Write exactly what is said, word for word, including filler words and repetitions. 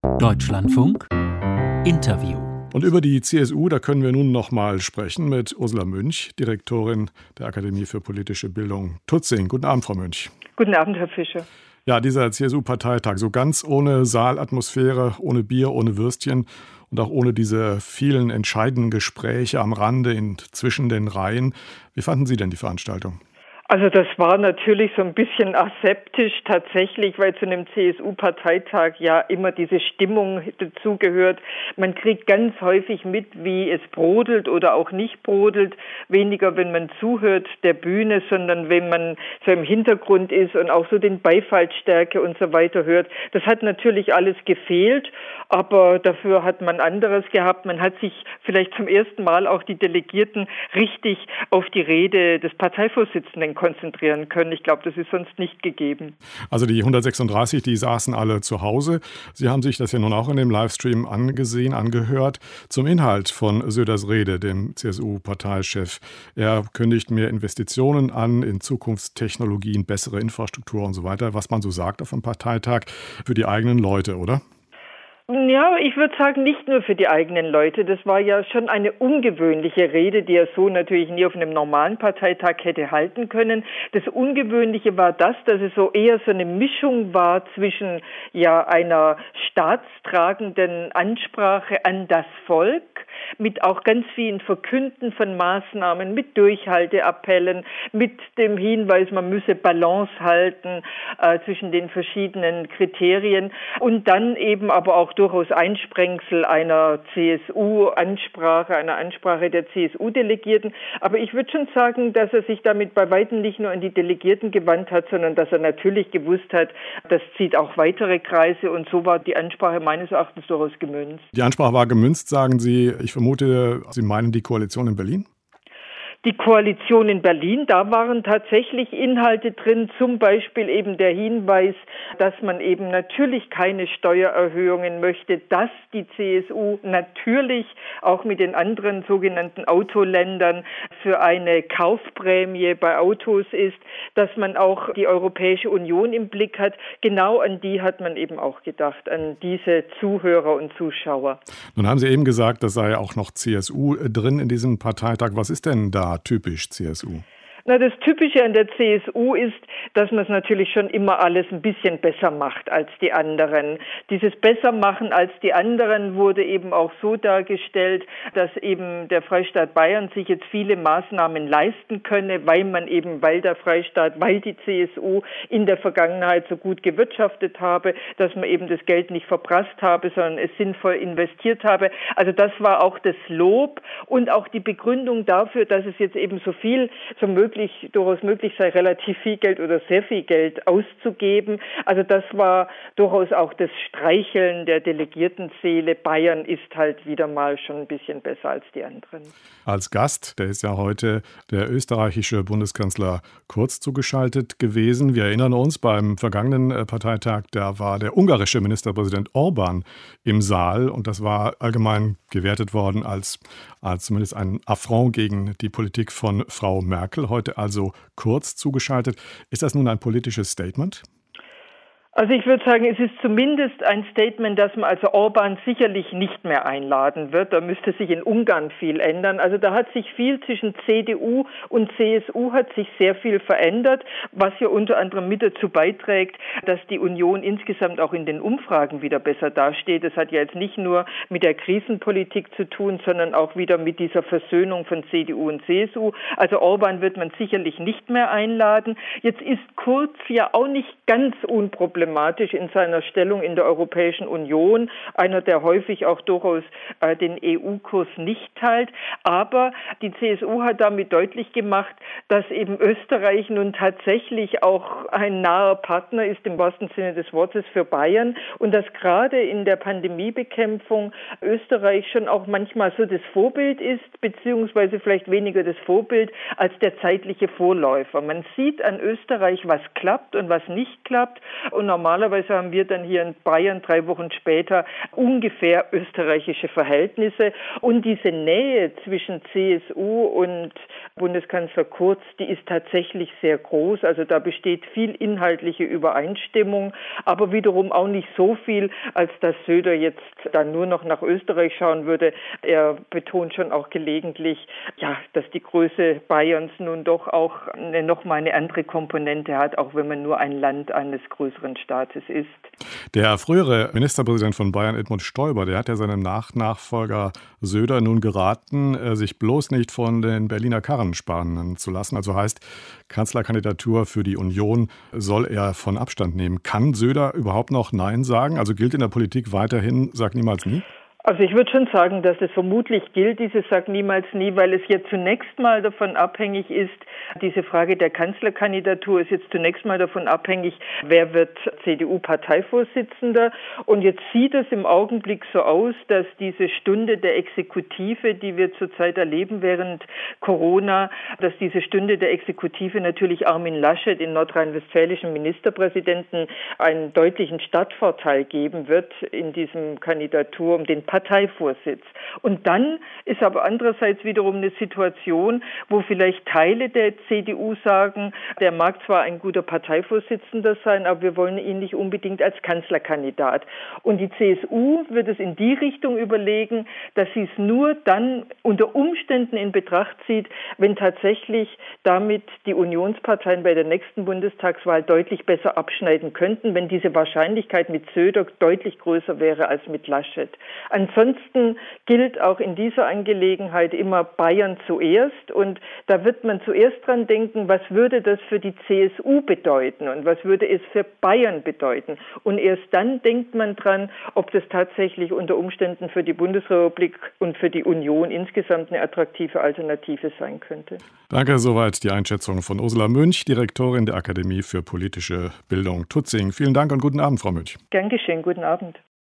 Deutschlandfunk Interview. Und über die C S U, da können wir nun noch mal sprechen mit Ursula Münch, Direktorin der Akademie für politische Bildung Tutzing. Guten Abend, Frau Münch. Guten Abend, Herr Fischer. Ja, dieser C S U-Parteitag, so ganz ohne Saalatmosphäre, ohne Bier, ohne Würstchen und auch ohne diese vielen entscheidenden Gespräche am Rande, in, zwischen den Reihen. Wie fanden Sie denn die Veranstaltung? Also das war natürlich so ein bisschen aseptisch tatsächlich, weil zu einem C S U-Parteitag ja immer diese Stimmung dazugehört. Man kriegt ganz häufig mit, wie es brodelt oder auch nicht brodelt. Weniger, wenn man zuhört der Bühne, sondern wenn man so im Hintergrund ist und auch so den Beifallsstärke und so weiter hört. Das hat natürlich alles gefehlt, aber dafür hat man anderes gehabt. Man hat sich vielleicht zum ersten Mal auch die Delegierten richtig auf die Rede des Parteivorsitzenden konzentrieren können. Ich glaube, das ist sonst nicht gegeben. Also die hundertsechsunddreißig, die saßen alle zu Hause. Sie haben sich das ja nun auch in dem Livestream angesehen, angehört. Zum Inhalt von Söders Rede, dem C S U-Parteichef. Er kündigt mehr Investitionen an in Zukunftstechnologien, bessere Infrastruktur und so weiter, was man so sagt auf dem Parteitag für die eigenen Leute, oder? Ja, ich würde sagen, nicht nur für die eigenen Leute. Das war ja schon eine ungewöhnliche Rede, die er so natürlich nie auf einem normalen Parteitag hätte halten können. Das Ungewöhnliche war das, dass es so eher so eine Mischung war zwischen ja einer staatstragenden Ansprache an das Volk, mit auch ganz vielen Verkünden von Maßnahmen, mit Durchhalteappellen, mit dem Hinweis, man müsse Balance halten äh, zwischen den verschiedenen Kriterien und dann eben aber auch durchaus Einsprengsel einer C S U-Ansprache, einer Ansprache der C S U-Delegierten. Aber ich würde schon sagen, dass er sich damit bei weitem nicht nur an die Delegierten gewandt hat, sondern dass er natürlich gewusst hat, das zieht auch weitere Kreise und so war die Ansprache meines Erachtens durchaus gemünzt. Die Ansprache war gemünzt, sagen Sie. Ich vermute, Sie meinen die Koalition in Berlin? Die Koalition in Berlin, da waren tatsächlich Inhalte drin, zum Beispiel eben der Hinweis, dass man eben natürlich keine Steuererhöhungen möchte, dass die C S U natürlich auch mit den anderen sogenannten Autoländern für eine Kaufprämie bei Autos ist, dass man auch die Europäische Union im Blick hat. Genau an die hat man eben auch gedacht, an diese Zuhörer und Zuschauer. Nun haben Sie eben gesagt, das sei auch noch C S U drin in diesem Parteitag. Was ist denn da typisch C S U? Na, das Typische an der C S U ist, dass man es natürlich schon immer alles ein bisschen besser macht als die anderen. Dieses Bessermachen als die anderen wurde eben auch so dargestellt, dass eben der Freistaat Bayern sich jetzt viele Maßnahmen leisten könne, weil man eben, weil der Freistaat, weil die C S U in der Vergangenheit so gut gewirtschaftet habe, dass man eben das Geld nicht verprasst habe, sondern es sinnvoll investiert habe. Also das war auch das Lob und auch die Begründung dafür, dass es jetzt eben so viel, so möglich durchaus möglich sei, relativ viel Geld oder sehr viel Geld auszugeben. Also das war durchaus auch das Streicheln der Delegiertenseele. Bayern ist halt wieder mal schon ein bisschen besser als die anderen. Als Gast, der ist ja heute der österreichische Bundeskanzler Kurz zugeschaltet gewesen. Wir erinnern uns, beim vergangenen Parteitag, da war der ungarische Ministerpräsident Orbán im Saal und das war allgemein gewertet worden als, als zumindest ein Affront gegen die Politik von Frau Merkel. Heute also Kurz zugeschaltet. Ist das nun ein politisches Statement? Also ich würde sagen, es ist zumindest ein Statement, dass man also Orbán sicherlich nicht mehr einladen wird. Da müsste sich in Ungarn viel ändern. Also da hat sich viel zwischen C D U und C S U hat sich sehr viel verändert, was ja unter anderem mit dazu beiträgt, dass die Union insgesamt auch in den Umfragen wieder besser dasteht. Das hat ja jetzt nicht nur mit der Krisenpolitik zu tun, sondern auch wieder mit dieser Versöhnung von C D U und C S U. Also Orbán wird man sicherlich nicht mehr einladen. Jetzt ist Kurz ja auch nicht ganz unproblematisch in seiner Stellung in der Europäischen Union, einer, der häufig auch durchaus äh, den E U-Kurs nicht teilt. Aber die C S U hat damit deutlich gemacht, dass eben Österreich nun tatsächlich auch ein naher Partner ist, im wahrsten Sinne des Wortes, für Bayern und dass gerade in der Pandemiebekämpfung Österreich schon auch manchmal so das Vorbild ist, beziehungsweise vielleicht weniger das Vorbild als der zeitliche Vorläufer. Man sieht an Österreich, was klappt und was nicht klappt und normalerweise haben wir dann hier in Bayern drei Wochen später ungefähr österreichische Verhältnisse. Und diese Nähe zwischen C S U und Bundeskanzler Kurz, die ist tatsächlich sehr groß. Also da besteht viel inhaltliche Übereinstimmung, aber wiederum auch nicht so viel, als dass Söder jetzt dann nur noch nach Österreich schauen würde. Er betont schon auch gelegentlich, ja, dass die Größe Bayerns nun doch auch eine, noch mal eine andere Komponente hat, auch wenn man nur ein Land eines größeren Staates ist. Der frühere Ministerpräsident von Bayern, Edmund Stoiber, der hat ja seinem Nachnachfolger Söder nun geraten, sich bloß nicht von den Berliner Karren spannen zu lassen. Also heißt, Kanzlerkandidatur für die Union soll er von Abstand nehmen. Kann Söder überhaupt noch Nein sagen? Also gilt in der Politik weiterhin, sag niemals nie? Also ich würde schon sagen, dass es vermutlich gilt, dieses Sag niemals nie, weil es jetzt zunächst mal davon abhängig ist, diese Frage der Kanzlerkandidatur ist jetzt zunächst mal davon abhängig, wer wird C D U-Parteivorsitzender. Und jetzt sieht es im Augenblick so aus, dass diese Stunde der Exekutive, die wir zurzeit erleben während Corona, dass diese Stunde der Exekutive natürlich Armin Laschet, den nordrhein-westfälischen Ministerpräsidenten, einen deutlichen Startvorteil geben wird in diesem Kandidatur um den Parteivorsitz. Und dann ist aber andererseits wiederum eine Situation, wo vielleicht Teile der C D U sagen, der mag zwar ein guter Parteivorsitzender sein, aber wir wollen ihn nicht unbedingt als Kanzlerkandidat. Und die C S U wird es in die Richtung überlegen, dass sie es nur dann unter Umständen in Betracht zieht, wenn tatsächlich damit die Unionsparteien bei der nächsten Bundestagswahl deutlich besser abschneiden könnten, wenn diese Wahrscheinlichkeit mit Söder deutlich größer wäre als mit Laschet. Ansonsten gilt auch in dieser Angelegenheit immer Bayern zuerst und da wird man zuerst dran denken, was würde das für die C S U bedeuten und was würde es für Bayern bedeuten. Und erst dann denkt man dran, ob das tatsächlich unter Umständen für die Bundesrepublik und für die Union insgesamt eine attraktive Alternative sein könnte. Danke, soweit die Einschätzung von Ursula Münch, Direktorin der Akademie für politische Bildung Tutzing. Vielen Dank und guten Abend, Frau Münch. Gern geschehen, guten Abend.